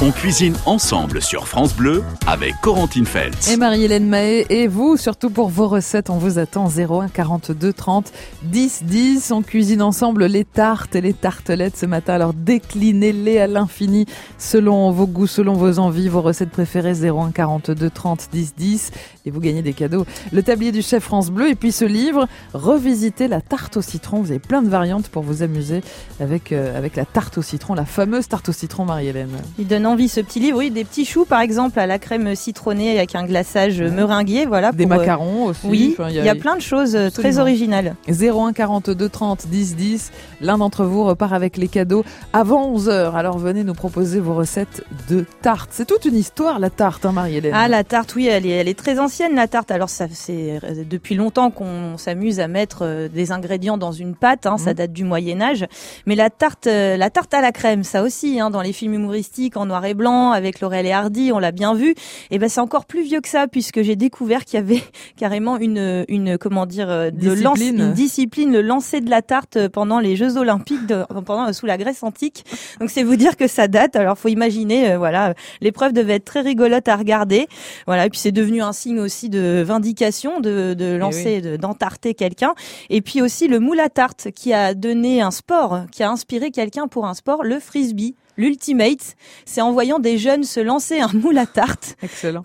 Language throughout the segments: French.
On cuisine ensemble sur France Bleu avec Corentine Feltz. Et Marie-Hélène Mahé, et vous, surtout pour vos recettes, on vous attend 01 42 30 10 10. On cuisine ensemble les tartes et les tartelettes ce matin. Alors déclinez-les à l'infini selon vos goûts, selon vos envies, vos recettes préférées. 01 42 30 10 10. Et vous gagnez des cadeaux. Le tablier du chef France Bleu et puis ce livre, Revisiter la tarte au citron. Vous avez plein de variantes pour vous amuser avec la tarte au citron, la fameuse tarte au citron, Marie-Hélène. Il donne envie ce petit livre, oui, des petits choux par exemple à la crème citronnée avec un glaçage meringué, voilà. Des macarons aussi. Oui, il y a plein de choses très originales. 01 42 30 10 10. L'un d'entre vous repart avec les cadeaux avant 11h. Alors venez nous proposer vos recettes de tarte. C'est toute une histoire la tarte, hein, Marie-Hélène. Ah, la tarte, oui, elle est très ancienne la tarte. Alors ça c'est depuis longtemps qu'on s'amuse à mettre des ingrédients dans une pâte, hein, ça date du Moyen-Âge. Mais la tarte à la crème, ça aussi, hein, dans les films humoristiques en noir et blanc avec Laurel et Hardy, on l'a bien vu. Et ben c'est encore plus vieux que ça puisque j'ai découvert qu'il y avait carrément une discipline, le lancer de la tarte pendant les Jeux Olympiques, sous la Grèce antique. Donc c'est vous dire que ça date. Alors faut imaginer, l'épreuve devait être très rigolote à regarder. Voilà, et puis c'est devenu un signe aussi de vindication, de lancer, d'entarter quelqu'un. Et puis aussi le moule à tarte qui a donné un sport, qui a inspiré quelqu'un pour un sport, le frisbee. L'ultimate, c'est en voyant des jeunes se lancer un moule à tarte. Excellent.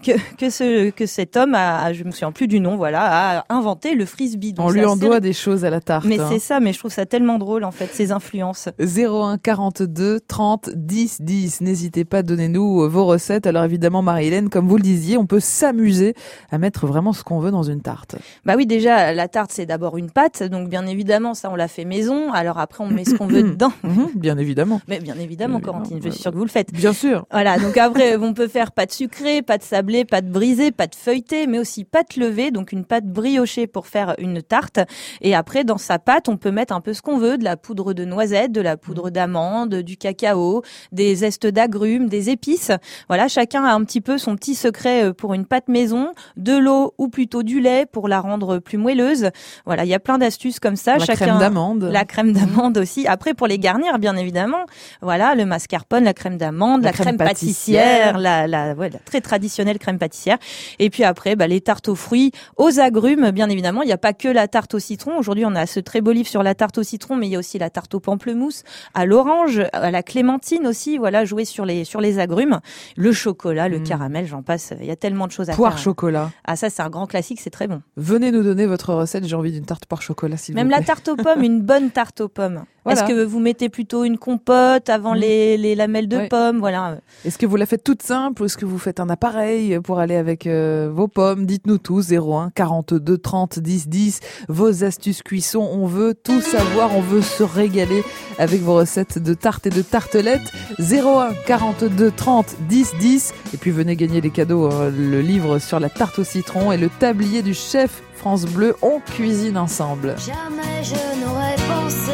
que cet homme je me souviens plus du nom, a inventé le frisbee. Donc on lui en doit des choses à la tarte. Mais c'est ça, mais je trouve ça tellement drôle en fait, ces influences. 01 42 30 10 10. N'hésitez pas, donnez-nous vos recettes. Alors évidemment, Marie-Hélène, comme vous le disiez, on peut s'amuser à mettre vraiment ce qu'on veut dans une tarte. Bah oui, déjà, la tarte, c'est d'abord une pâte. Donc bien évidemment, ça, on la fait maison. Alors après, on met ce qu'on veut dedans. Bien évidemment. Mais bien évidemment, Corentine, je suis sûre que vous le faites. Bien sûr. Voilà, donc après, on peut faire pâte sucrée, pâte sablée, pâte brisée, pâte feuilletée, mais aussi pâte levée, donc une pâte briochée pour faire une tarte. Et après, dans sa pâte, on peut mettre un peu ce qu'on veut, de la poudre de noisette, de la poudre d'amande, du cacao, des zestes d'agrumes, des épices. Voilà, chacun a un petit peu son petit secret pour une pâte maison, de l'eau ou plutôt du lait pour la rendre plus moelleuse. Voilà, il y a plein d'astuces comme ça. La crème d'amande. La crème d'amande aussi. Après, pour les garnir, bien évidemment, voilà, le mascarpone, la crème d'amande, la crème pâtissière, la très traditionnelle crème pâtissière. Et puis après, les tartes aux fruits, aux agrumes, bien évidemment. Il n'y a pas que la tarte au citron. Aujourd'hui, on a ce très beau livre sur la tarte au citron, mais il y a aussi la tarte au pamplemousse, à l'orange, à la clémentine aussi. Voilà, jouer sur les agrumes, le chocolat, le caramel, j'en passe. Il y a tellement de choses à faire. Poire chocolat. Ah, ça, c'est un grand classique, c'est très bon. Venez nous donner votre recette. J'ai envie d'une tarte poire chocolat, s'il vous plaît. Même la tarte aux pommes, une bonne tarte aux pommes. Voilà. Est-ce que vous mettez plutôt une compote avant les lamelles de pommes, voilà. Est-ce que vous la faites toute simple ou est-ce que vous faites un appareil pour aller avec vos pommes? Dites-nous tout. 01 42 30 10 10. Vos astuces cuisson. On veut tout savoir. On veut se régaler avec vos recettes de tartes et de tartelettes. 01 42 30 10 10. Et puis venez gagner les cadeaux. Le livre sur la tarte au citron et le tablier du chef France Bleu. On cuisine ensemble. Jamais je n'aurais pensé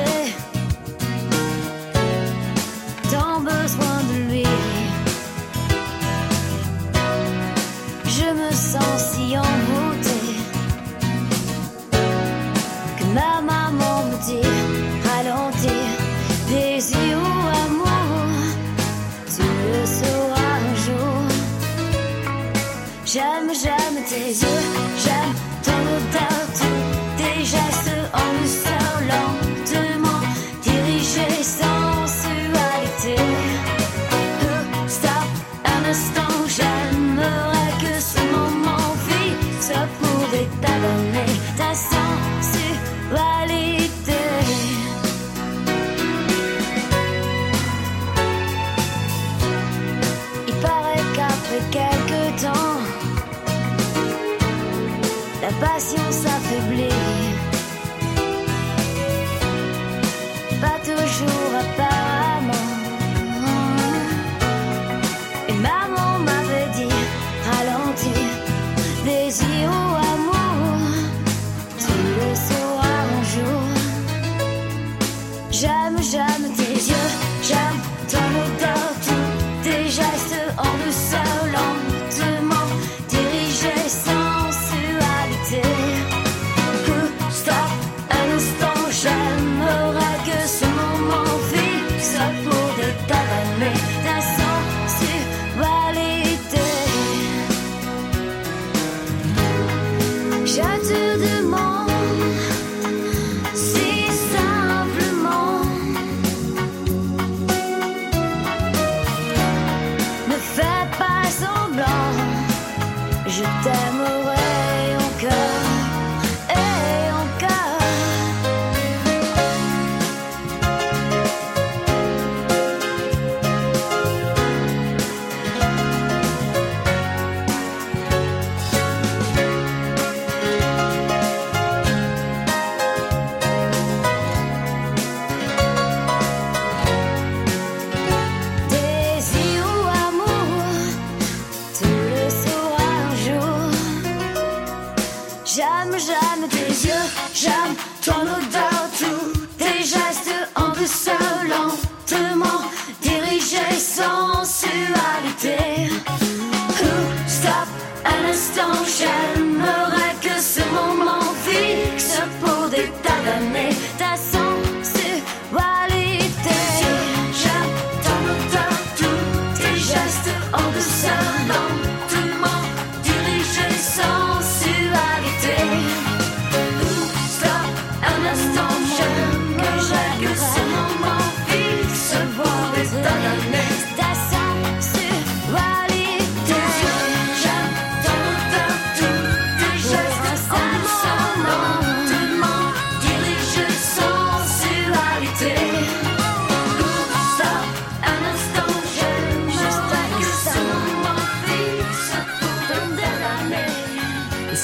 tant besoin de lui. Je me sens si envoûtée que ma maman me dit ralentir, désir ou amour, tu le sauras un jour. J'aime tes yeux, j'aime ton odeur, tous tes gestes en douceur, lentement dirigés sans sensualité. Stop un instant, j'aimerais que ce moment fixe pourrait t'abonner ta sensualité. Il paraît qu'après quelques temps, la passion s'affaiblit. Pas toujours apparemment. Et maman m'avait dit ralentir, désir ou amour, tu le sauras un jour. J'aime tes yeux, j'aime ton odeur, tous tes gestes en douceur, lentement dirigés sans sensualité. Stop un instant, j'aimerais que ce moment fixe pourrait t'avaler ta sensualité.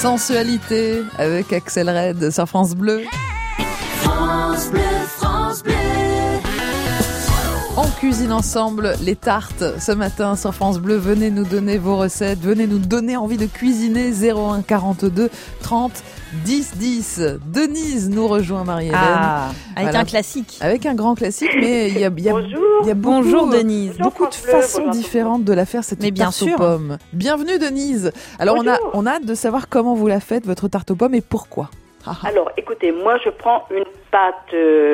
Sensualité avec Axel Red sur France Bleu. France Bleu, France Bleu. On cuisine ensemble les tartes ce matin sur France Bleu. Venez nous donner vos recettes, venez nous donner envie de cuisiner. 01 42 30 10 10. Denise nous rejoint, Marie-Hélène. Avec un classique. Avec un grand classique, mais il y a beaucoup, Bonjour Denise. Beaucoup de façons différentes de la faire, cette tarte aux pommes. Bienvenue Denise. Alors on a hâte de savoir comment vous la faites, votre tarte aux pommes, et pourquoi. Alors écoutez, moi je prends une pâte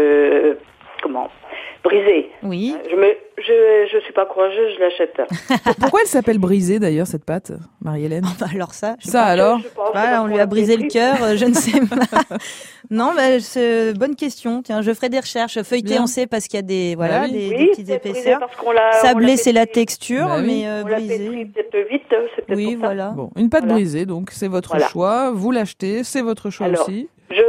brisée. Oui. Je suis pas courageuse, je l'achète. Pourquoi elle s'appelle brisée d'ailleurs, cette pâte, Marie-Hélène? Alors ça, alors on lui a brisé le cœur, je ne sais pas. Non, c'est bonne question. Tiens, je ferai des recherches. Feuilleté, on sait parce qu'il y a des des petites épaisseurs. Sablé, c'est la texture, mais brisé. Peut-être vite, c'est peut-être oui, pour ça. voilà. Bon, une pâte brisée, donc c'est votre choix. Vous l'achetez, c'est votre choix aussi.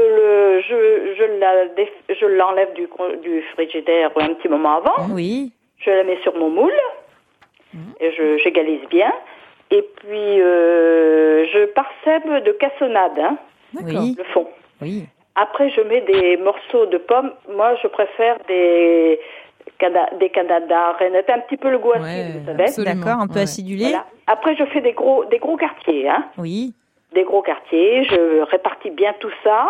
Je l'enlève du frigidaire un petit moment avant. Oui. Je la mets sur mon moule et j'égalise bien. Et puis je parsème de cassonade, Oui. le fond. Oui. Après je mets des morceaux de pommes. Moi je préfère des Canada Renette, un petit peu le goût acide, vous savez. Absolument. D'accord, un peu acidulé. Voilà. Après je fais des gros quartiers, Oui. Des gros quartiers. Je répartis bien tout ça.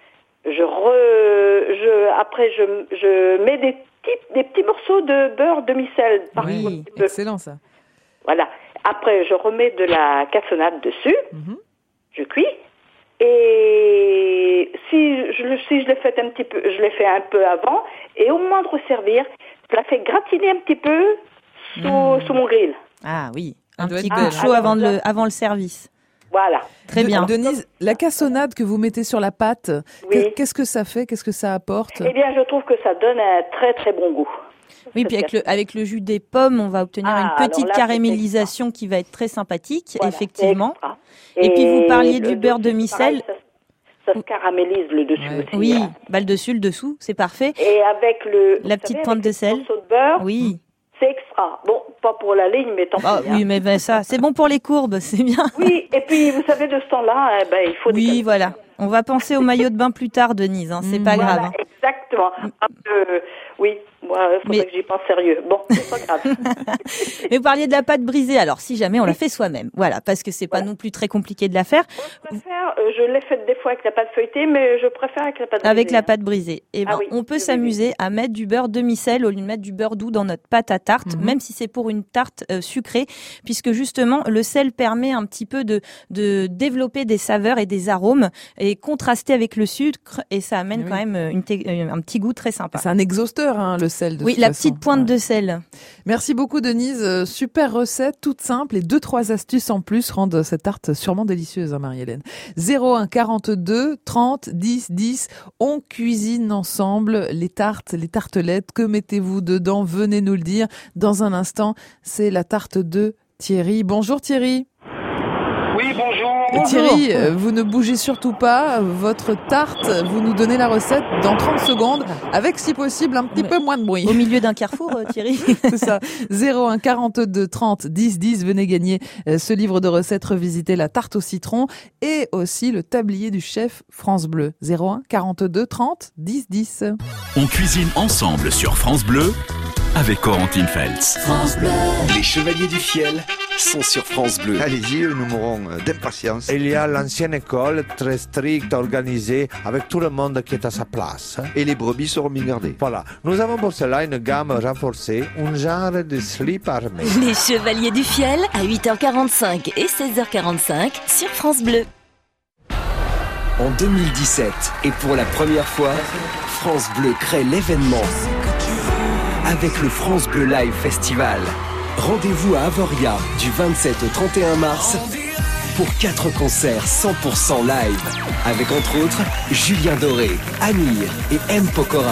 Après je mets des petits morceaux de beurre demi-sel. Oui, excellent ça. Voilà. Après, je remets de la cassonade dessus. Je cuis. Et si je l'ai fait un petit peu, je l'ai fait un peu avant. Et au moment de resservir, je la fais gratiner un petit peu sous mon grill. Ah oui. Ça Un doit petit être coup belle. de chaud avant le service. Voilà. Très bien. Denise, la cassonade que vous mettez sur la pâte, Oui. qu'est-ce que ça fait? Qu'est-ce que ça apporte? Eh bien, je trouve que ça donne un très très bon goût. Oui, puis avec le jus des pommes, on va obtenir une petite alors là, caramélisation qui va être très sympathique, Voilà, effectivement. c'est extra. Et puis vous parliez du le beurre dessus, demi-sel. pareil, ça se caramélise le dessus Ouais. aussi. Oui, le dessus, le dessous, c'est parfait. Et avec La petite pointe de sel. le morceau de beurre, Oui. c'est extra. Bon, pas pour la ligne, mais tant Ah, pis. oui, mais ça, c'est bon pour les courbes, c'est bien. Oui, et puis vous savez, de ce temps-là, il faut des Oui, cadeaux. voilà. On va penser au maillot de bain plus tard, Denise. C'est pas Voilà, grave. exactement. Oui, moi, il faudrait que j'y pense sérieux. Bon, c'est pas grave. Mais vous parliez de la pâte brisée. Alors, si jamais on la fait soi-même, voilà, parce que c'est pas non plus très compliqué de la faire. Je l'ai faite des fois avec la pâte feuilletée, mais je préfère avec la pâte brisée. Avec la pâte brisée. Et ben, oui, on peut oui, s'amuser à mettre du beurre demi-sel au lieu de mettre du beurre doux dans notre pâte à tarte, même si c'est pour une tarte sucrée, puisque justement le sel permet un petit peu de développer des saveurs et des arômes et contraster avec le sucre, et ça amène quand même un petit goût très sympa. C'est un exhausteur, le sel. De Oui, toute la façon. petite pointe de sel. Merci beaucoup Denise. Super recette, toute simple, et 2-3 astuces en plus rendent cette tarte sûrement délicieuse, Marie-Hélène. 01 42 30 10 10. On cuisine ensemble les tartes, les tartelettes. Que mettez-vous dedans? Venez nous le dire. Dans un instant, c'est la tarte de Thierry. Bonjour Thierry. Oui, bonjour. Thierry, vous ne bougez surtout pas. Votre tarte, vous nous donnez la recette dans 30 secondes, avec si possible un petit peu moins de bruit. Au milieu d'un carrefour, Thierry. C'est ça. 01 42 30 10 10. Venez gagner ce livre de recettes, revisiter la tarte au citron et aussi le tablier du chef France Bleu. 01 42 30 10 10. On cuisine ensemble sur France Bleu avec Corentine Feltz. France Bleu. Les Chevaliers du Fiel sont sur France Bleu. Allez-y, nous mourons d'impatience. Il y a l'ancienne école, très stricte, organisée, avec tout le monde qui est à sa place. Et les brebis seront bien gardées. Voilà, nous avons pour cela une gamme renforcée, un genre de slip armé. Les Chevaliers du Fiel à 8h45 et 16h45 sur France Bleu. En 2017, et pour la première fois, France Bleu crée l'événement avec le France Bleu Live Festival. Rendez-vous à Avoria du 27 au 31 mars pour 4 concerts 100% live avec entre autres Julien Doré, Amir et M. Pokora.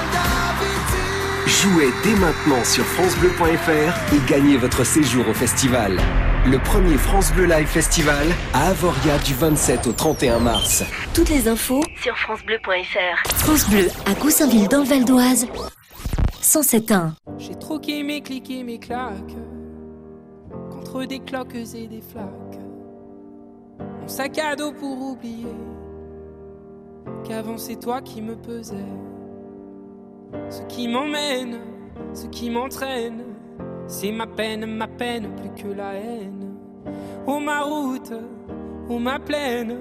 Jouez dès maintenant sur francebleu.fr et gagnez votre séjour au festival. Le premier France Bleu Live Festival à Avoria du 27 au 31 mars. Toutes les infos sur francebleu.fr. France Bleu à Goussainville dans le Val d'Oise. 107.1. J'ai troqué mes clics et mes claques contre des cloques et des flaques. mon sac à dos pour oublier qu'avant c'est toi qui me pesais. Ce qui m'emmène, ce qui m'entraîne, c'est ma peine plus que la haine. Oh ma route, oh ma plaine,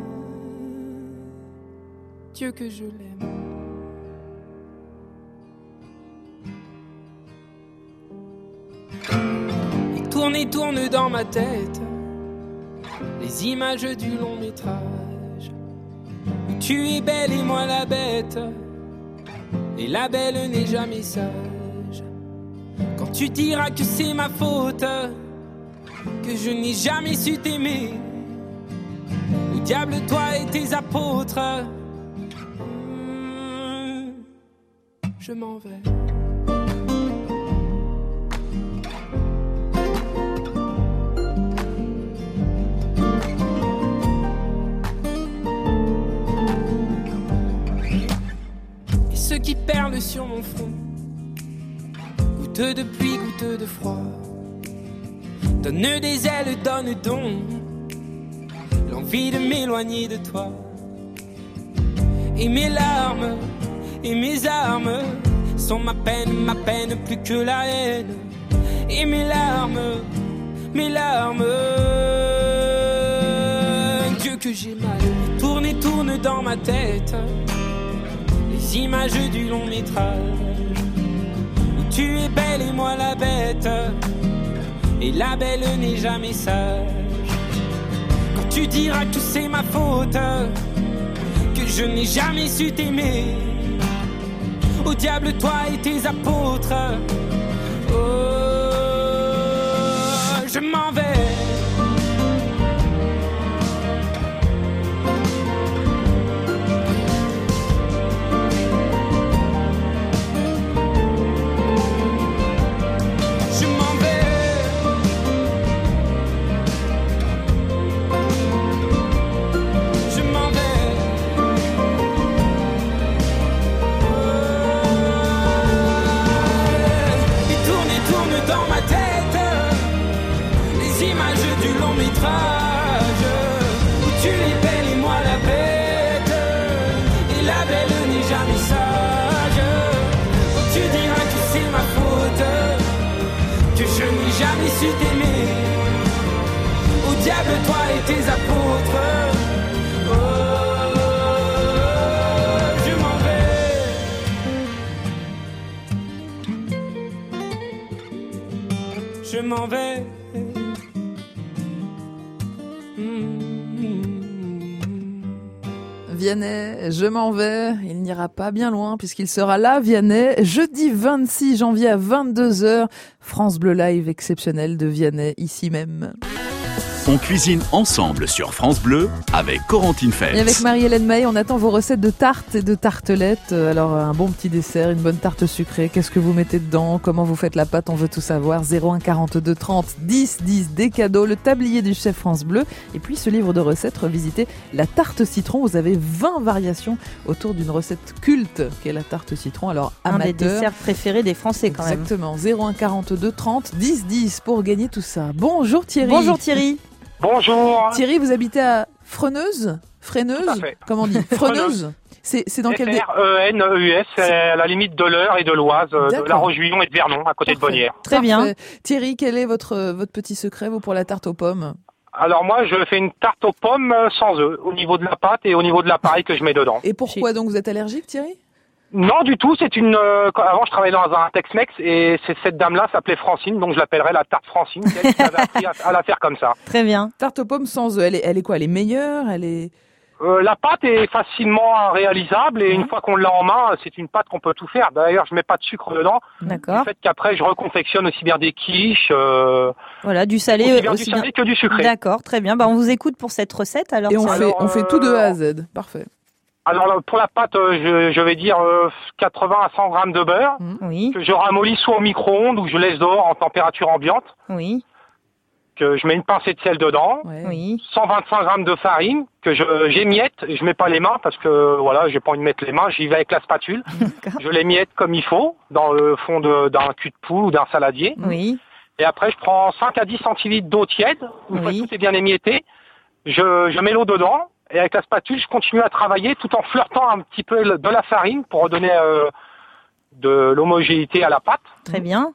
Dieu que je l'aime. Et tourne dans ma tête les images du long métrage où tu es belle et moi la bête, et la belle n'est jamais sage. Quand tu diras que c'est ma faute, que je n'ai jamais su t'aimer, au diable toi et tes apôtres, je m'en vais. Et ceux qui perlent sur mon front, goutte de pluie, goutte de froid, donne des ailes, donne donc l'envie de m'éloigner de toi. Et mes larmes et mes armes sont ma peine plus que la haine. Et mes larmes, Dieu que j'ai mal. Et tourne dans ma tête les images du long métrage où tu es belle et moi la bête, et la belle n'est jamais sage. Quand tu diras que c'est ma faute, que je n'ai jamais su t'aimer, au diable toi et tes apôtres, oh, je m'en vais. Où tu es belle et moi la bête, et la belle n'est jamais sage. Quand tu diras que c'est ma faute, que je n'ai jamais su t'aimer, au diable toi et tes apôtres, oh, je m'en vais. Je m'en vais. Vianney, je m'en vais, il n'ira pas bien loin puisqu'il sera là, Vianney, jeudi 26 janvier à 22h, France Bleu Live exceptionnel de Vianney, ici même. On cuisine ensemble sur France Bleu avec Corentine Feltz. Et avec Marie-Hélène May, on attend vos recettes de tartes et de tartelettes. Alors un bon petit dessert, une bonne tarte sucrée, qu'est-ce que vous mettez dedans, comment vous faites la pâte, on veut tout savoir. 01 42 30 10 10, des cadeaux, le tablier du chef France Bleu et puis ce livre de recettes, revisitez la tarte citron. Vous avez 20 variations autour d'une recette culte qui est la tarte citron. Alors amateur, un des desserts préférés des Français quand même. Exactement, 01 42 30 10 10 pour gagner tout ça. Bonjour Thierry. Bonjour Thierry. Bonjour. Thierry, vous habitez à Freineuse ? Comment on dit ? Freineuse. C'est dans quel F-R-E-N-E-U-S, c'est à la limite de l'Eure et de l'Oise, de La Roche-Guyon et de Vernon, à côté de Bonnières. Très bien. Thierry, quel est votre petit secret, vous, pour la tarte aux pommes ? Alors moi, je fais une tarte aux pommes sans œufs, au niveau de la pâte et au niveau de l'appareil que je mets dedans. Et pourquoi donc vous êtes allergique, Thierry ? Non, du tout. C'est une. Avant, je travaillais dans un Tex-Mex et cette dame-là s'appelait Francine, donc je l'appellerais la tarte Francine. C'est elle qui m'avait appris à la faire comme ça. Très bien. Tarte aux pommes sans œufs. Elle est quoi ? Elle est meilleure ? Elle est. La pâte est facilement réalisable et une fois qu'on l'a en main, c'est une pâte qu'on peut tout faire. D'ailleurs, je mets pas de sucre dedans. D'accord. Du fait qu'après, je reconfectionne aussi bien des quiches. Voilà, du salé aussi bien que du sucré. D'accord, très bien. Bah, on vous écoute pour cette recette. Alors. Et on fait tout de A à Z. Parfait. Alors pour la pâte, je vais dire 80 à 100 grammes de beurre, oui. Que je ramollis soit au micro-ondes ou que je laisse dehors en température ambiante. Oui. Que je mets une pincée de sel dedans. Oui. 125 grammes de farine que j'émiette. Je mets pas les mains parce que voilà, j'ai pas envie de mettre les mains. J'y vais avec la spatule. Je l'émiette comme il faut dans le fond d'un cul de poule ou d'un saladier. Oui. Et après, je prends 5 à 10 centilitres d'eau tiède. Une fois que tout est bien émietté. je mets l'eau dedans et avec la spatule, je continue à travailler tout en flirtant un petit peu de la farine pour redonner de l'homogénéité à la pâte. Très bien.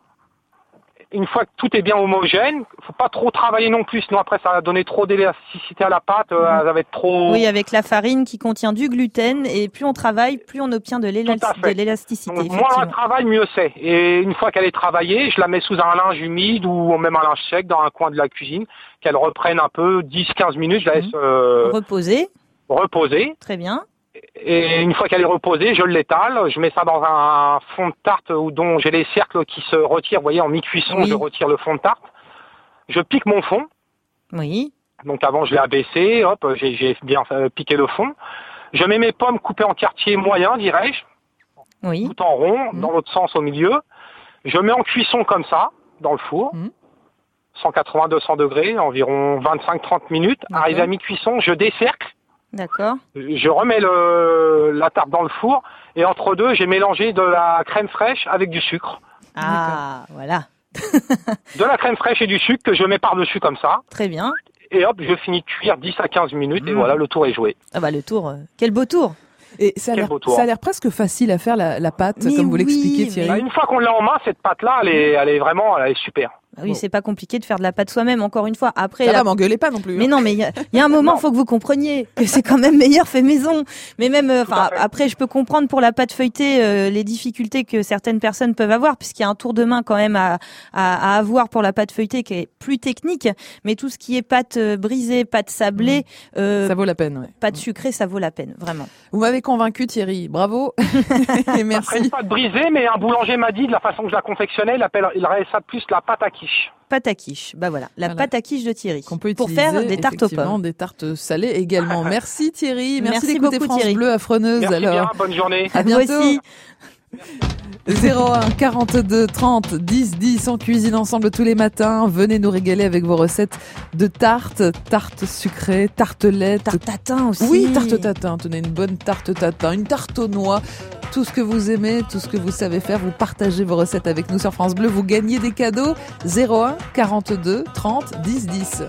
Une fois que tout est bien homogène, faut pas trop travailler non plus, sinon après ça va donner trop d'élasticité à la pâte, ça va être trop... Oui, avec la farine qui contient du gluten, et plus on travaille, plus on obtient de l'élasticité. Donc, moins on travaille, mieux c'est. Et une fois qu'elle est travaillée, je la mets sous un linge humide ou même un linge sec dans un coin de la cuisine, qu'elle reprenne un peu, 10-15 minutes, je la laisse reposer. Très bien. Et une fois qu'elle est reposée, je l'étale, je mets ça dans un fond de tarte dont j'ai les cercles qui se retirent, vous voyez, en mi-cuisson, je retire le fond de tarte. Je pique mon fond. Oui. Donc avant, je l'ai abaissé, hop, j'ai bien piqué le fond. Je mets mes pommes coupées en quartiers moyens, dirais-je. Oui. Tout en rond, dans l'autre sens au milieu. Je mets en cuisson comme ça, dans le four. 180-200 degrés, environ 25-30 minutes. Arrivé à mi-cuisson, je décercle. D'accord. Je remets la tarte dans le four et entre deux, j'ai mélangé de la crème fraîche avec du sucre. Ah, voilà. De la crème fraîche et du sucre que je mets par-dessus comme ça. Très bien. Et hop, je finis de cuire 10 à 15 minutes et voilà, le tour est joué. Ah bah le tour, quel beau tour. Et ça a l'air presque facile à faire la pâte, comme vous l'expliquez Thierry. Bah, une fois qu'on l'a en main, cette pâte-là, elle est super. Oui, c'est pas compliqué de faire de la pâte soi-même, encore une fois. Après, ça va, m'engueulez pas non plus. Mais non, mais il y a un moment, faut que vous compreniez que c'est quand même meilleur fait maison. Mais même, après, je peux comprendre pour la pâte feuilletée les difficultés que certaines personnes peuvent avoir, puisqu'il y a un tour de main quand même à avoir pour la pâte feuilletée qui est plus technique. Mais tout ce qui est pâte brisée, pâte sablée, ça vaut la peine. Ouais. Pâte sucrée, ça vaut la peine, vraiment. Vous m'avez convaincu, Thierry. Bravo. Et merci. Après, une pâte brisée, mais un boulanger m'a dit de la façon que je la confectionnais, il appellerait ça plus la pâte à quiche. Pâte à quiche, bah voilà, pâte à quiche de Thierry. Qu'on peut pour faire des tartes aux pommes. Des tartes salées également. Merci Thierry, merci d'écouter beaucoup, France Thierry. Bleu Affreneuse. Merci alors. bien, bonne journée. À bientôt. Vous aussi. 01 42 30 10 10, on cuisine ensemble tous les matins. Venez nous régaler avec vos recettes de tartes sucrées, tartelettes. Tarte tatin aussi. Oui, tarte tatin. Tenez, une bonne tarte tatin, une tarte aux noix. Tout ce que vous aimez, tout ce que vous savez faire, vous partagez vos recettes avec nous sur France Bleu. Vous gagnez des cadeaux. 01 42 30 10 10.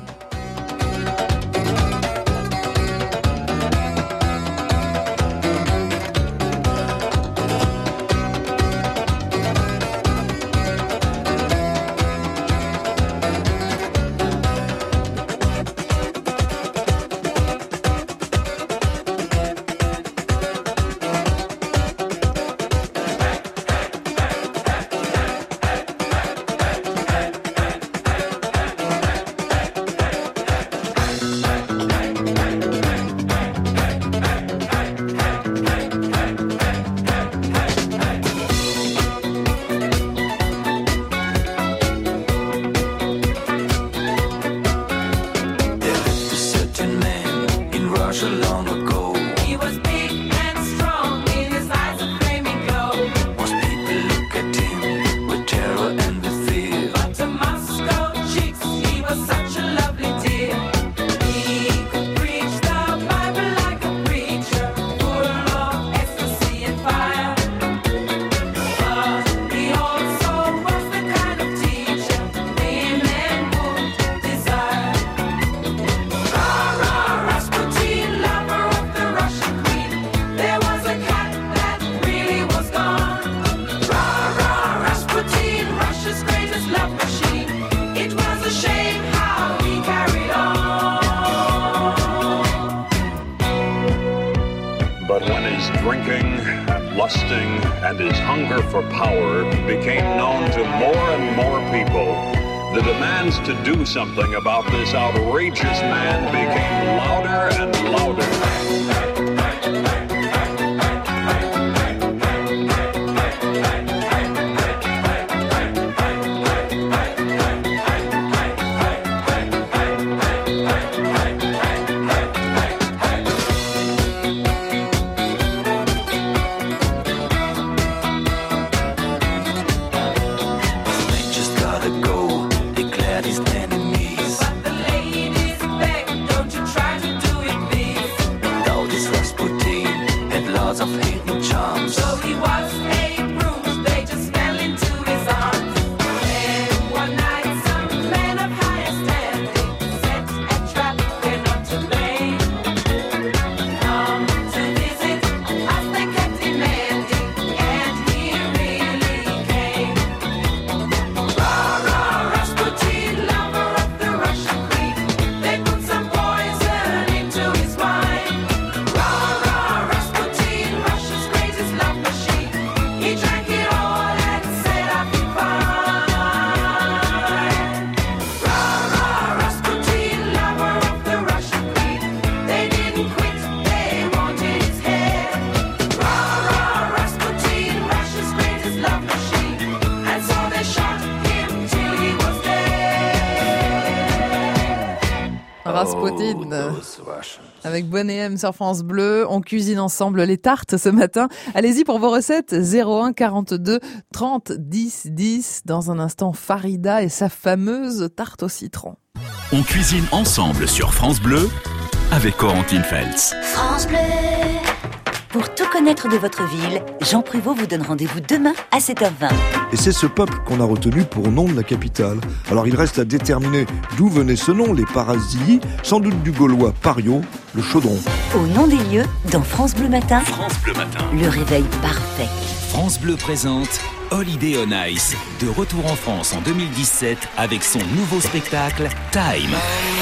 drinking, lusting, and his hunger for power became known to more and more people, the demands to do something about this outrageous man became louder and louder. Rasputin. Avec Bonnet M sur France Bleu, on cuisine ensemble les tartes ce matin. Allez-y pour vos recettes, 01 42 30 10 10. Dans un instant, Farida et sa fameuse tarte au citron. On cuisine ensemble sur France Bleu avec Corentine Feltz. France Bleu. Pour tout connaître de votre ville, Jean Prévost vous donne rendez-vous demain à 7h20. Et c'est ce peuple qu'on a retenu pour nom de la capitale. Alors il reste à déterminer d'où venait ce nom, les Parasii, sans doute du gaulois pario, le chaudron. Au nom des lieux, dans France Bleu Matin, France Bleu Matin. Le réveil parfait. France Bleu présente Holiday on Ice, de retour en France en 2017 avec son nouveau spectacle Time.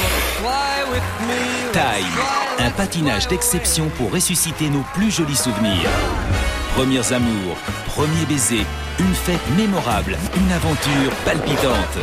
Time, un patinage d'exception pour ressusciter nos plus jolis souvenirs. Premiers amours, premiers baisers, une fête mémorable, une aventure palpitante.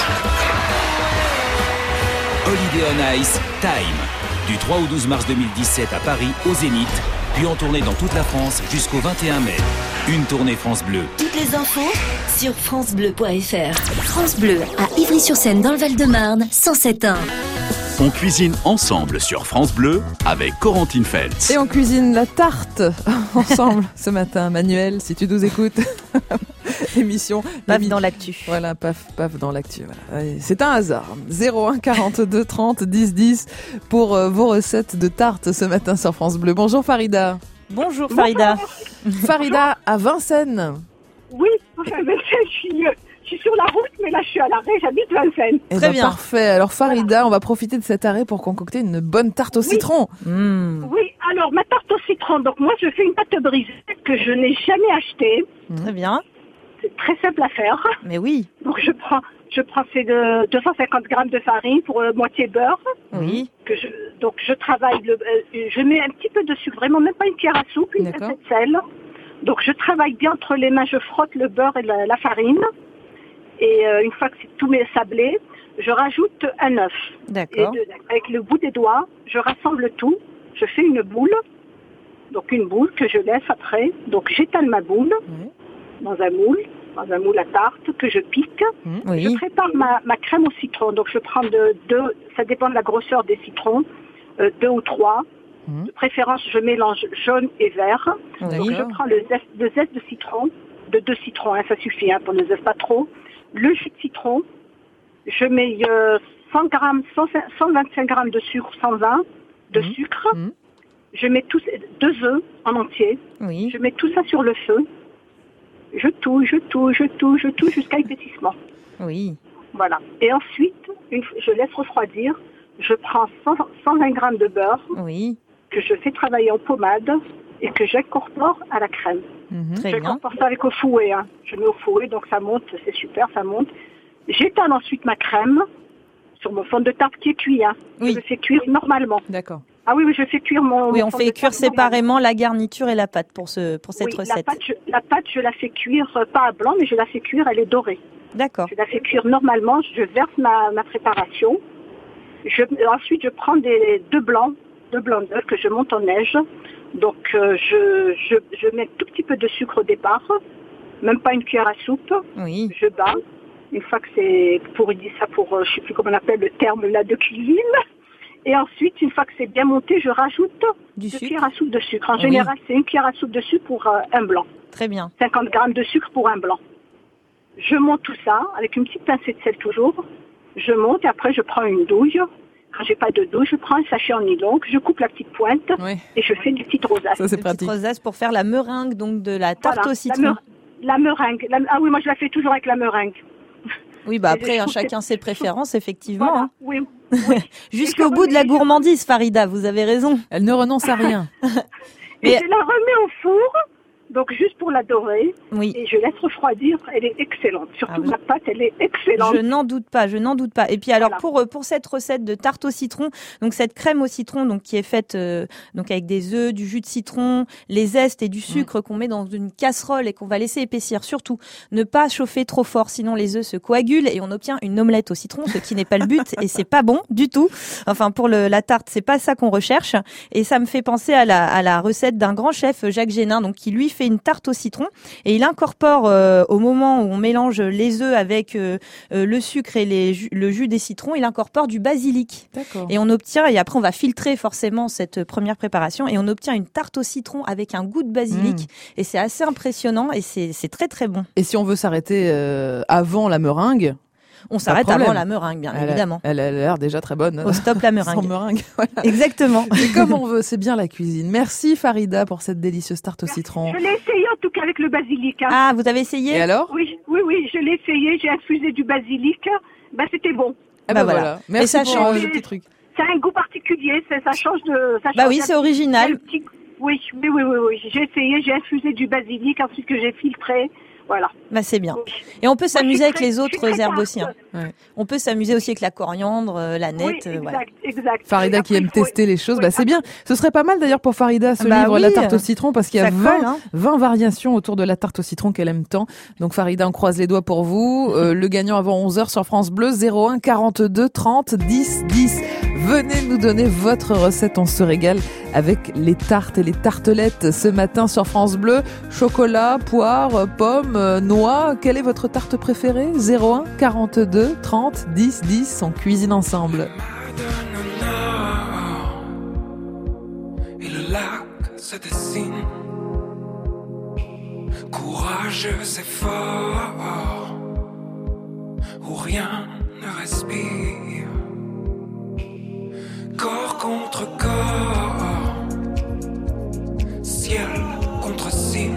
Holiday on Ice, Time, du 3 au 12 mars 2017 à Paris, au Zénith, puis en tournée dans toute la France jusqu'au 21 mai. Une tournée France Bleu. Toutes les infos sur francebleu.fr. France Bleu à Ivry-sur-Seine dans le Val-de-Marne, 107.1. On cuisine ensemble sur France Bleu avec Corentine Feltz. Et on cuisine la tarte ensemble ce matin. Manuel, si tu nous écoutes, émission. Paf dans l'actu. Voilà, paf dans l'actu. Voilà. C'est un hasard. 01 42 30 10 10 pour vos recettes de tarte ce matin sur France Bleu. Bonjour Farida. Bonjour Farida. Farida à Vincennes. Oui, enfin Vincennes, je suis sur la route, mais là je suis à l'arrêt, j'habite Vincennes. Très bien. Parfait. Alors Farida, on va profiter de cet arrêt pour concocter une bonne tarte au citron. Oui, alors ma tarte au citron, donc moi je fais une pâte brisée que je n'ai jamais achetée. Très bien. C'est très simple à faire. Mais oui. Donc je prends ces 250 grammes de farine pour moitié beurre. Oui. Donc je travaille, je mets un petit peu de sucre, vraiment même pas une cuillère à soupe, une pincée de sel. Donc je travaille bien entre les mains, je frotte le beurre et la farine. Et une fois que c'est tout sablé, je rajoute un œuf. D'accord. Et avec le bout des doigts, je rassemble tout. Je fais une boule. Donc une boule que je laisse après. Donc j'étale ma boule dans un moule à tarte que je pique. Oui. Je prépare ma crème au citron. Donc je prends deux, ça dépend de la grosseur des citrons, 2 ou 3. De préférence, je mélange jaune et vert. Oui. Donc je prends le zeste de citron, de 2 citrons, ça suffit pour ne zeste pas trop. Le jus de citron, je mets 125 grammes de sucre, 120 de sucre. Je mets 2 œufs en entier. Oui. Je mets tout ça sur le feu. Je touille jusqu'à épaississement. Oui. Voilà. Et ensuite, je laisse refroidir. Je prends 120 grammes de beurre que je fais travailler en pommade et que j'incorpore à la crème. J'incorpore ça avec au fouet. Je mets au fouet, donc ça monte, c'est super, ça monte. J'étale ensuite ma crème sur mon fond de tarte qui est cuit. Je le fais cuire normalement. D'accord. Ah oui, je fais cuire mon... Oui, on fait cuire séparément la garniture et la pâte pour cette recette. La pâte, je la fais cuire, pas à blanc, mais je la fais cuire, elle est dorée. D'accord. Je la fais cuire normalement, je verse ma préparation. Ensuite, je prends 2 blancs d'œufs que je monte en neige. Donc, je mets un tout petit peu de sucre au départ, même pas une cuillère à soupe. Oui. Je bats. Une fois que c'est je sais plus comment on appelle le terme là de cuisine. Et ensuite, une fois que c'est bien monté, je rajoute 2 cuillères à soupe de sucre. En général, c'est 1 cuillère à soupe de sucre pour un blanc. Très bien. 50 grammes de sucre pour un blanc. Je monte tout ça avec une petite pincée de sel toujours. Je monte et après je prends une douille. Quand j'ai pas de douille, je prends un sachet en nylon, je coupe la petite pointe et je fais du petite rosace. Ça c'est pratique. Petite rosace pour faire la meringue donc de la tarte au citron. La meringue. Ah oui, moi je la fais toujours avec la meringue. Oui, après chacun ses préférences effectivement. Voilà. Oui. Jusqu'au bout de la gourmandise, Farida, vous avez raison. Elle ne renonce à rien. Et je la remets au four. Donc juste pour la dorer, et je laisse refroidir, elle est excellente. Surtout ma pâte, elle est excellente. Je n'en doute pas. Et puis alors pour cette recette de tarte au citron, donc cette crème au citron donc qui est faite donc avec des œufs, du jus de citron, les zestes et du sucre qu'on met dans une casserole et qu'on va laisser épaissir. Surtout, ne pas chauffer trop fort, sinon les œufs se coagulent et on obtient une omelette au citron, ce qui n'est pas le but et c'est pas bon du tout. Enfin pour la tarte, c'est pas ça qu'on recherche. Et ça me fait penser à la recette d'un grand chef, Jacques Génin, donc qui lui fait fait une tarte au citron et il incorpore au moment où on mélange les œufs avec le sucre et le jus des citrons, il incorpore du basilic. D'accord. Et on obtient, et après on va filtrer forcément cette première préparation et on obtient une tarte au citron avec un goût de basilic et c'est assez impressionnant et c'est très très bon. Et si on veut s'arrêter avant la meringue, on s'arrête avant la meringue, bien évidemment. Elle a l'air déjà très bonne. Au stop la meringue. Sans meringue, voilà. Exactement. Et comme on veut, c'est bien la cuisine. Merci Farida pour cette délicieuse tarte au citron. Je l'ai essayé en tout cas avec le basilic. Hein. Ah, vous avez essayé? Et alors? Oui, je l'ai essayé. J'ai infusé du basilic. C'était bon. Ah bah voilà. Merci et ça pour change le petit truc. Ça a un goût particulier. Ça change de. Ça change bah oui, c'est original. Oui. J'ai essayé. J'ai infusé du basilic ensuite que j'ai filtré. Voilà. Bah c'est bien. Et on peut s'amuser avec les autres herbes aussi. Hein. Ouais. On peut s'amuser aussi avec la coriandre, la nette. Exact. Farida qui aime tester les choses, c'est bien. Ce serait pas mal d'ailleurs pour Farida ce livre, La tarte au citron, parce qu'il y a 20 variations autour de la tarte au citron qu'elle aime tant. Donc Farida, on croise les doigts pour vous. Le gagnant avant 11h sur France Bleu, 01 42 30 10 10. Venez nous donner votre recette, on se régale avec les tartes et les tartelettes ce matin sur France Bleu. Chocolat, poire, pommes, noix. Quelle est votre tarte préférée? 01 42 30 10 10. On cuisine ensemble. Et le lac se dessine, courageux et fort, où rien ne respire, corps contre corps, ciel contre ciel,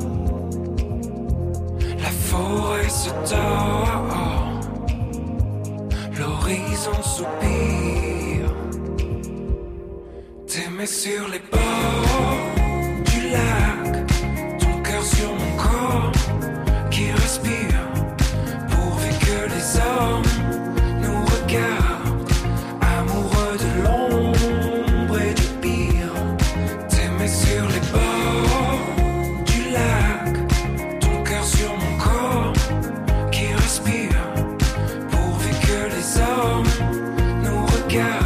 la forêt se tord, l'horizon soupire. T'aimer sur les bords du lac, ton cœur sur mon corps qui respire, pourvu que les hommes nous regardent, amoureux de l'ombre et du pire. T'aimer sur les bords du lac, ton cœur sur mon corps qui respire, pourvu que les hommes nous regardent.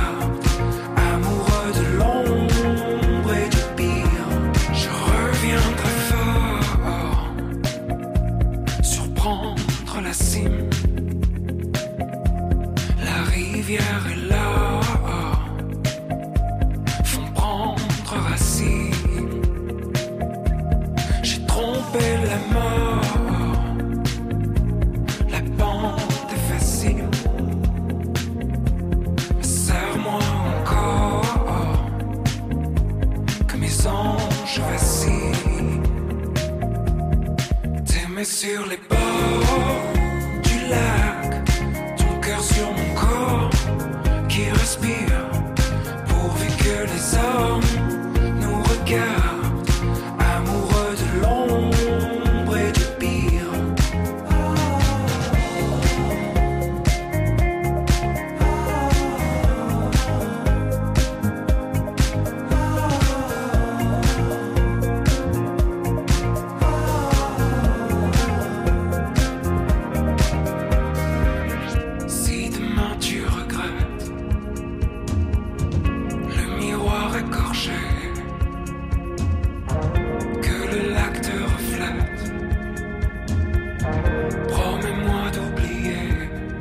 Et là, font prendre racine. J'ai trompé la mort, la pente est facile. Serre-moi encore, que mes anges vacillent. T'aimer sur les bords du lac, ton cœur sur mon corps qui respire, pourvu que les hommes nous regardent, amoureux de l'ombre et du pire. Si demain tu regrettes le miroir écorché, que le lac te reflète, promets-moi d'oublier.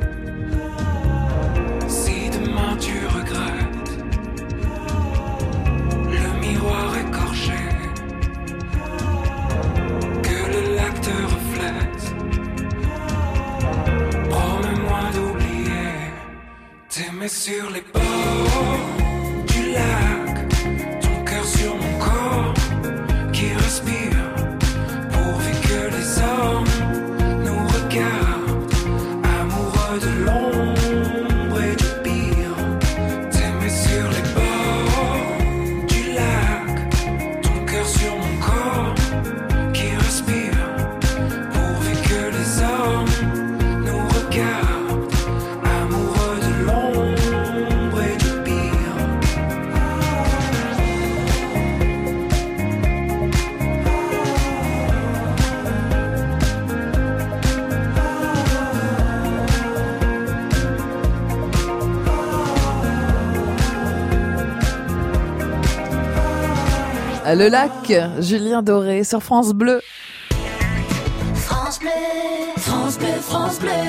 Si demain tu regrettes le miroir écorché, que le lac te reflète, promets-moi d'oublier. T'aimer sur les bords du lac, ton cœur sur mon corps qui respire, pourvu que les hommes nous regardent, amoureux de l'ombre et du pire. T'aimer sur les bords du lac, ton cœur sur mon corps qui respire, pourvu que les hommes nous regardent, amoureux de l'ombre et du pire. Le lac, Julien Doré sur France Bleu. France Bleu, France Bleu, France Bleu.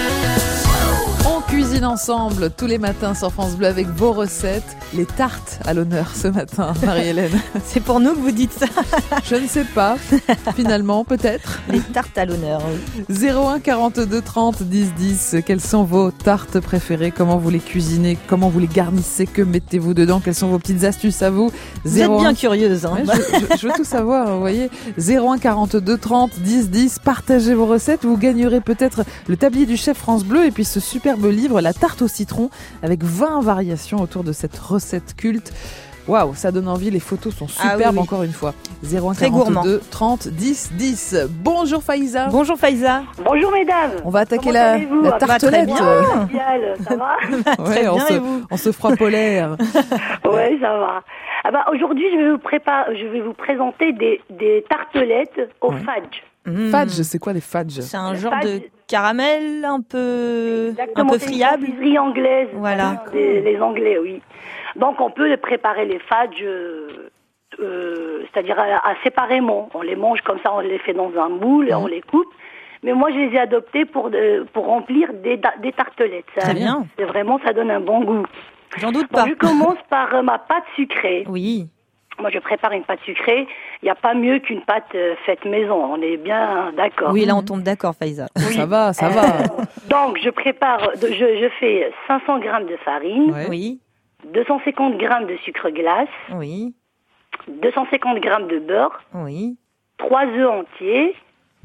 On cuisine ensemble tous les matins sur France Bleu avec vos recettes. Les tartes à l'honneur ce matin, Marie-Hélène. C'est pour nous que vous dites ça. Je ne sais pas, finalement, peut-être. Les tartes à l'honneur, oui. 01 42 30 10 10. Quelles sont vos tartes préférées? Comment vous les cuisinez? Comment vous les garnissez? Que mettez-vous dedans? Quelles sont vos petites astuces à vous? Vous êtes bien curieuse. Hein. Ouais, je veux tout savoir, vous voyez. 01 42 30 10 10. Partagez vos recettes. Vous gagnerez peut-être le tablier du chef France Bleu et puis ce superbe livre, La tarte au citron, avec 20 variations autour de cette recette culte. Waouh, ça donne envie, les photos sont superbes, oui. Encore une fois. 01 42 30 10 10. Bonjour Faïza. Bonjour Faïza. Bonjour mesdames. On va attaquer la tartelette. Ça va ouais, on se fera polaire. Ouais, ça va. Ah bah, aujourd'hui, je vais vous présenter des tartelettes au fudge. Fudge, c'est quoi les fudge? C'est un genre de caramel un peu friable. C'est une anglaise. Voilà. Les Anglais, oui. Donc on peut préparer les fudge, c'est-à-dire séparément. On les mange comme ça, on les fait dans un moule et on les coupe. Mais moi, je les ai adoptés pour remplir des tartelettes. Très bien. C'est vraiment, ça donne un bon goût. J'en doute pas. Je commence par ma pâte sucrée. Oui. Moi, je prépare une pâte sucrée. Il n'y a pas mieux qu'une pâte faite maison. On est bien d'accord. Oui, là, on tombe d'accord, Faïza. Oui. Ça va. Donc, je fais 500 grammes de farine. Ouais. Oui. 250 grammes de sucre glace. Oui. 250 grammes de beurre. Oui. 3 œufs entiers.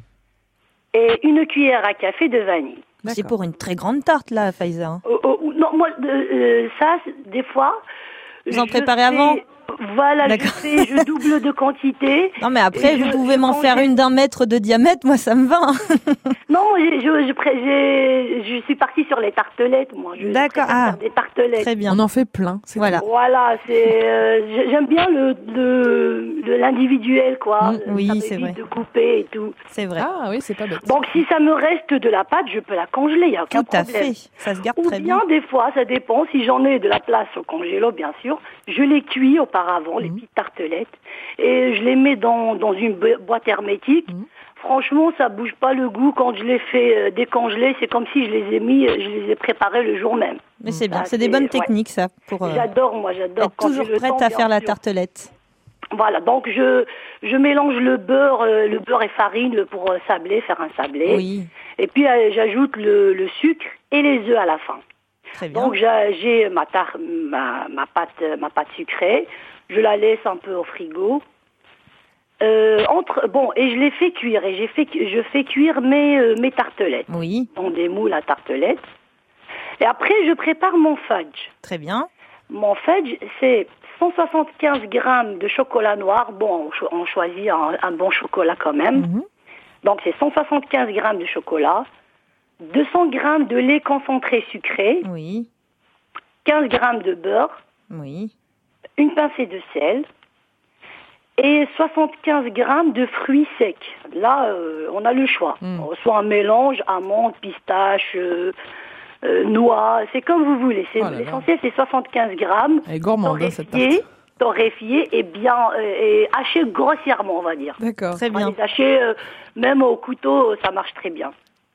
Et une cuillère à café de vanille. C'est pour une très grande tarte, là, Faïza. Non, moi, ça, des fois... Vous en préparez avant? Voilà, je double de quantité. Non, mais après, vous pouvez m'en faire une d'1 mètre de diamètre, moi, ça me va. Non, je suis partie sur les tartelettes, moi. D'accord, des tartelettes. Très bien. On en fait plein. Voilà. Voilà, j'aime bien l'individuel, quoi. Oui, c'est vrai. De couper et tout. C'est vrai. Ah oui, c'est pas bête. Donc, si ça me reste de la pâte, je peux la congeler, il n'y a aucun problème. Tout à fait, ça se garde très bien. Ou bien, des fois, ça dépend, si j'en ai de la place au congélo, bien sûr, je les cuis auparavant, les petites tartelettes, et je les mets dans une boîte hermétique. Franchement, ça bouge pas le goût quand je les fais décongeler. C'est comme si je les ai préparés le jour même. Mais c'est bien, c'est des bonnes techniques, ça. J'adore. Être toujours prête à faire la tartelette. Voilà, donc je mélange le beurre et farine pour faire un sablé. Oui. Et puis j'ajoute le sucre et les œufs à la fin. Très bien. Donc j'ai ma pâte sucrée. Je la laisse un peu au frigo. Et je les fais cuire. Et je fais cuire mes tartelettes. Oui. Dans des moules à tartelettes. Et après, je prépare mon fudge. Très bien. Mon fudge, c'est 175 grammes de chocolat noir. Bon, on choisit un bon chocolat quand même. Donc, c'est 175 grammes de chocolat. 200 grammes de lait concentré sucré. Oui. 15 grammes de beurre. Oui. Une pincée de sel. Et 75 grammes de fruits secs. Là, on a le choix. Soit un mélange, amandes, pistaches, noix, c'est comme vous voulez. L'essentiel, c'est 75 grammes. Elle est gourmande, cette tarte. Torréfié et bien haché grossièrement, on va dire. D'accord. Très bien. Les hacher, même au couteau, ça marche très bien.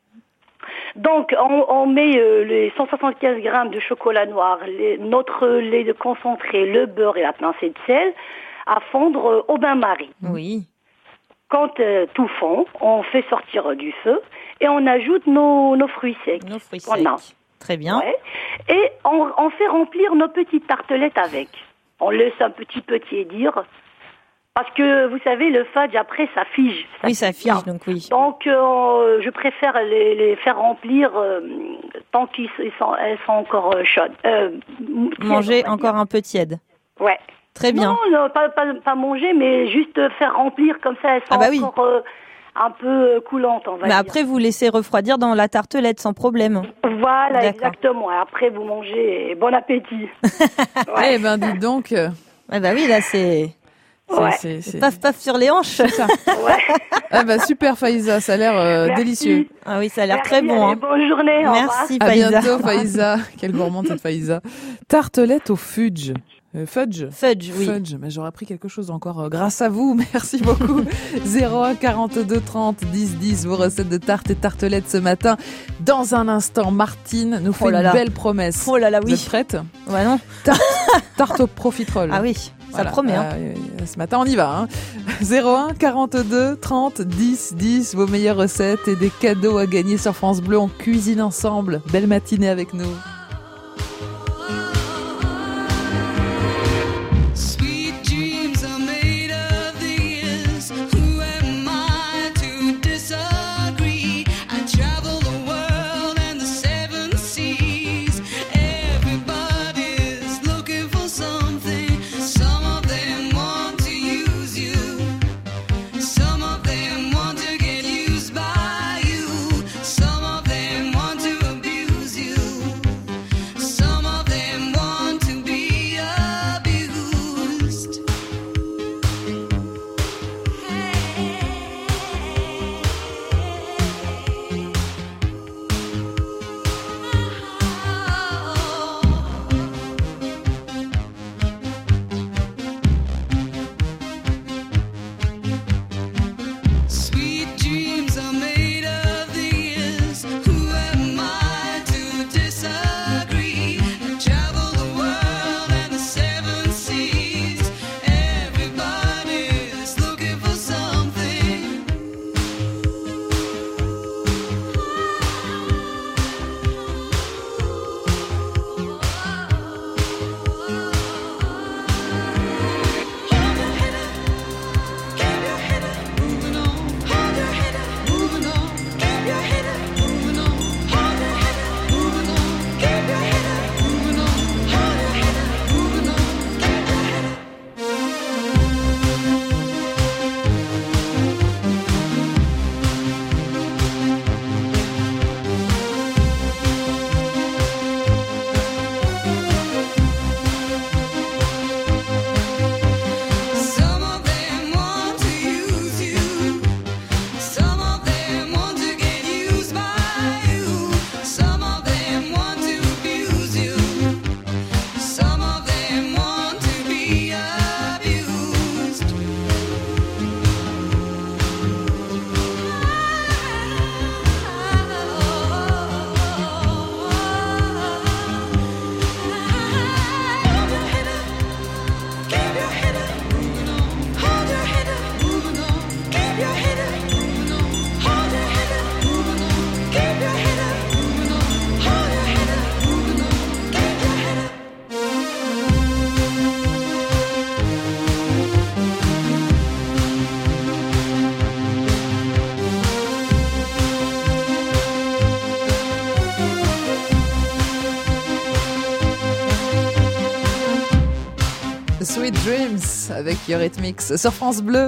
Donc, on met les 175 grammes de chocolat noir, notre lait de concentré, le beurre et la pincée de sel à fondre au bain-marie. Oui. Quand tout fond, on fait sortir du feu et on ajoute nos fruits secs. Nos fruits secs. Très bien. Ouais. Et on fait remplir nos petites tartelettes avec. On laisse un petit peu tiédir. Parce que, vous savez, le fudge, après, ça fige. Ça fige, donc oui. Donc, je préfère les faire remplir tant qu'elles sont encore chaudes. Manger encore un peu tiède. Ouais. Très bien. Non, pas manger, mais juste faire remplir, comme ça, elles sont encore un peu coulantes, on va dire. Mais après, vous laissez refroidir dans la tartelette, sans problème. Voilà, exactement. Après, vous mangez, et bon appétit. Eh ben, dites donc. Eh ben oui, là, c'est paf paf sur les hanches. C'est ça. Ah bah super Faïza, ça a l'air délicieux. Ah oui, ça a l'air très bon. Allez, bonne journée. Merci Faïza. Faïza. À bientôt Faïza. Quelle gourmande cette Faïza. Tartelette au fudge. Fudge. Fudge, oui. Fudge, mais j'aurais appris quelque chose encore grâce à vous. Merci beaucoup. 01 42 30 10 10, vos recettes de tartes et tartelettes ce matin. Dans un instant, Martine nous fait une belle promesse. Oh là là, oui. Vous êtes prête ? Ouais, non. Tarte au profiterole. Ah oui, ça promet. Ce matin, on y va. 01 42 30 10 10, vos meilleures recettes et des cadeaux à gagner sur France Bleu. On cuisine ensemble. Belle matinée avec nous. Sweet Dreams avec Eurythmics sur France Bleu.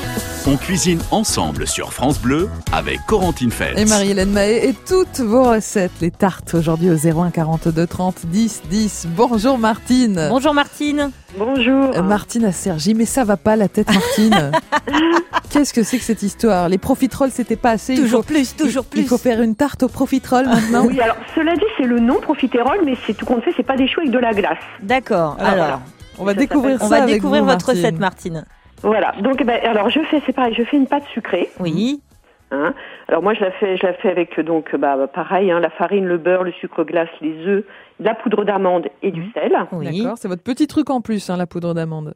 On cuisine ensemble sur France Bleu avec Corentine Feltz. Et Marie-Hélène Mahé et toutes vos recettes. Les tartes aujourd'hui au 01 42 30 10 10. Bonjour Martine. Bonjour Martine. Bonjour. Martine à Cergy, mais ça va pas la tête Martine. Qu'est-ce que c'est que cette histoire ? Les profiteroles, c'était pas assez. Toujours plus. Il faut faire une tarte aux profiteroles maintenant. Oui, alors cela dit, c'est le nom profiterole, mais c'est tout compte fait, c'est pas des choux avec de la glace. D'accord. Alors on va découvrir ça. On va avec découvrir vous, votre Martine. recette, Martine. Voilà. Donc, alors c'est pareil, je fais une pâte sucrée. Oui. Hein, alors moi, je la fais avec pareil, la farine, le beurre, le sucre glace, les œufs, la poudre d'amande et du sel. Oui. D'accord. C'est votre petit truc en plus, la poudre d'amande.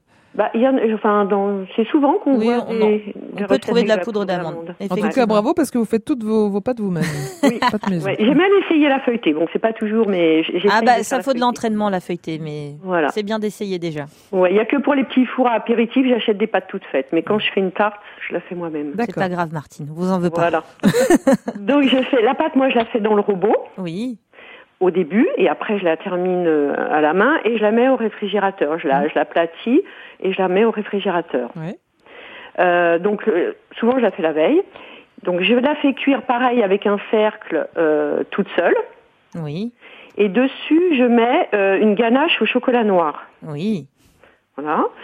C'est souvent qu'on voit on peut trouver de la poudre d'amande. En tout cas, bravo parce que vous faites toutes vos pâtes vous-même. Oui. Pâtes maison. Ouais, j'ai même essayé la feuilletée. Bon, c'est pas toujours, mais ça faut de l'entraînement la feuilletée, mais voilà. C'est bien d'essayer déjà. Ouais, il y a que pour les petits fours à apéritifs, j'achète des pâtes toutes faites. Mais quand je fais une tarte, je la fais moi-même. C'est pas grave, Martine. Vous en veux pas. Voilà. Donc je fais la pâte. Moi, je la fais dans le robot. Oui. Au début, et après je la termine à la main et je la mets au réfrigérateur. Je l'aplatis et je la mets au réfrigérateur. Ouais. Souvent je la fais la veille. Donc je la fais cuire pareil avec un cercle toute seule. Oui. Et dessus je mets une ganache au chocolat noir. Oui. Voilà.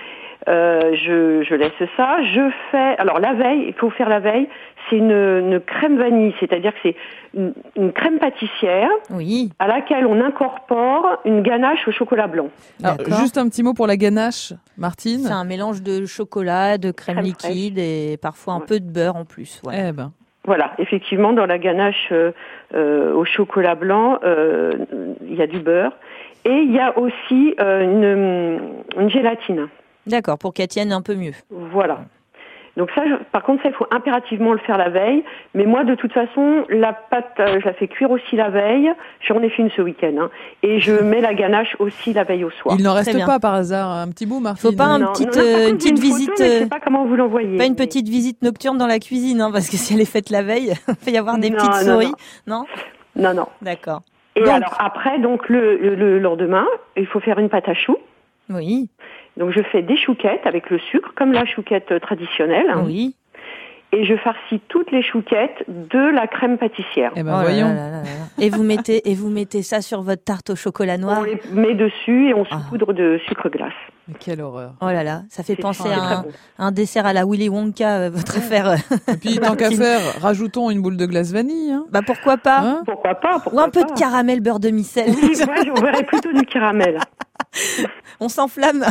Je laisse ça. Je fais. Alors la veille, il faut faire la veille. C'est une crème vanille, c'est-à-dire que c'est une crème pâtissière à laquelle on incorpore une ganache au chocolat blanc. Alors, juste un petit mot pour la ganache, Martine. C'est un mélange de chocolat, de crème liquide et parfois un peu de beurre en plus. Voilà. Eh ben. Voilà, effectivement, dans la ganache au chocolat blanc, il y a du beurre et il y a aussi une gélatine. D'accord, pour qu'elle tienne un peu mieux. Voilà. Donc ça, par contre, ça, il faut impérativement le faire la veille. Mais moi, de toute façon, la pâte, je la fais cuire aussi la veille. J'en ai fait une ce week-end. Hein. Et je mets la ganache aussi la veille au soir. Il n'en reste pas par hasard un petit bout, Martine? Faut pas une petite visite. Photo, je sais pas comment vous l'envoyez. Pas une petite visite nocturne dans la cuisine, hein, parce que si elle est faite la veille, il peut y avoir des petites souris. Non. D'accord. Et donc, alors après, donc le lendemain, il faut faire une pâte à choux. Oui. Donc je fais des chouquettes avec le sucre, comme la chouquette traditionnelle. Oui. Et je farcis toutes les chouquettes de la crème pâtissière. Eh ben voyons. Et vous mettez ça sur votre tarte au chocolat noir. On les met dessus et on saupoudre de sucre glace. Mais quelle horreur. Oh là là, ça fait penser à un dessert à la Willy Wonka, votre affaire. Et puis tant qu'à faire, rajoutons une boule de glace vanille. Hein. Bah pourquoi pas. Hein, pourquoi pas. Ou un peu de caramel beurre demi-sel. Oui, moi j'aurais plutôt du caramel. On s'enflamme.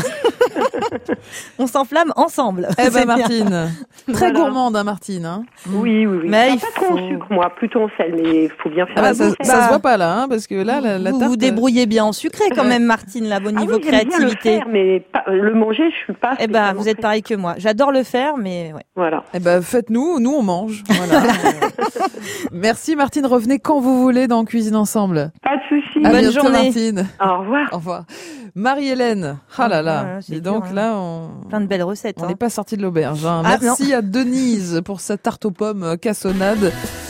On s'enflamme ensemble. Eh ben Martine, très gourmande hein, Martine. Hein. Oui. Mais pas trop en sucre, moi, plutôt en sel, mais il faut bien faire. Ça se voit pas là, hein, parce que là, la tarte. Vous vous débrouillez bien en sucré quand même, Martine, là, au niveau créativité. Bien le faire, mais le manger, je suis pas. Eh ben, vous êtes pareil que moi. J'adore le faire, mais ouais. Voilà. Eh ben, faites-nous, nous on mange. Voilà. Merci Martine, revenez quand vous voulez dans Cuisine Ensemble. Pas de souci. Bonne journée. Martine. Au revoir. Au revoir. Marie-Hélène. Ah là là. Et donc dur, là, plein de belles recettes. On n'est pas sorti de l'auberge. Hein. Merci à Denise pour sa tarte aux pommes cassonade.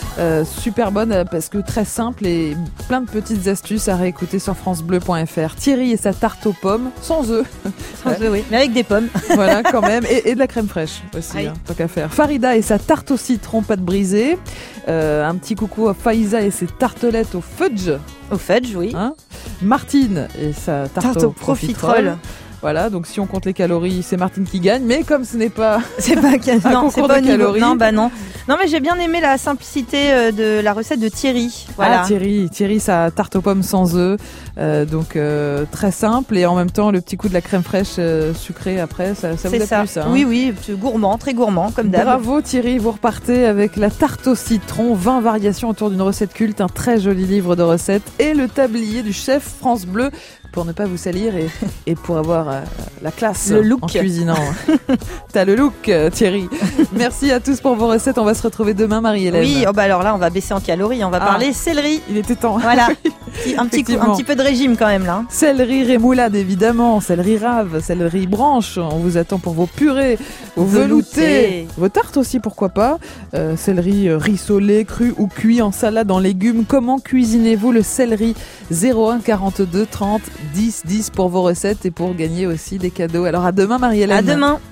Super bonne parce que très simple et plein de petites astuces à réécouter sur francebleu.fr. Thierry et sa tarte aux pommes sans œufs. Sans œufs, oui, mais avec des pommes. Voilà, quand même. Et de la crème fraîche aussi, oui. Hein, tant qu'à faire. Farida et sa tarte au citron pâte brisée. Un petit coucou à Faiza et ses tartelettes au fudge. Au fudge, oui. Hein, Martine et sa tarte au profiterole. Voilà, donc si on compte les calories, c'est Martine qui gagne, mais comme ce n'est pas un concours de calories. Non, Non, mais j'ai bien aimé la simplicité de la recette de Thierry. Voilà. Ah, Thierry, sa tarte aux pommes sans œufs, donc très simple et en même temps le petit coup de la crème fraîche sucrée après, ça vous a plu ça hein? Oui, gourmand, très gourmand comme d'hab. Bravo Thierry, vous repartez avec la tarte au citron, 20 variations autour d'une recette culte, un très joli livre de recettes et le tablier du chef France Bleu pour ne pas vous salir et pour avoir la classe le look. En cuisinant. T'as le look Thierry. Merci à tous pour vos recettes, on va se retrouver demain Marie-Hélène. Oui, alors là on va baisser en calories, on va parler céleri. Il était temps. Voilà, un petit peu de régime quand même là. Céleri rémoulade évidemment, céleri rave, céleri branche, on vous attend pour vos purées, vos veloutés, vos tartes aussi pourquoi pas, céleri rissolé, cru ou cuit en salade, en légumes. Comment cuisinez-vous le céleri? 01 42 30 10 10 pour vos recettes et pour gagner aussi des cadeaux. Alors à demain Marie-Hélène. À demain.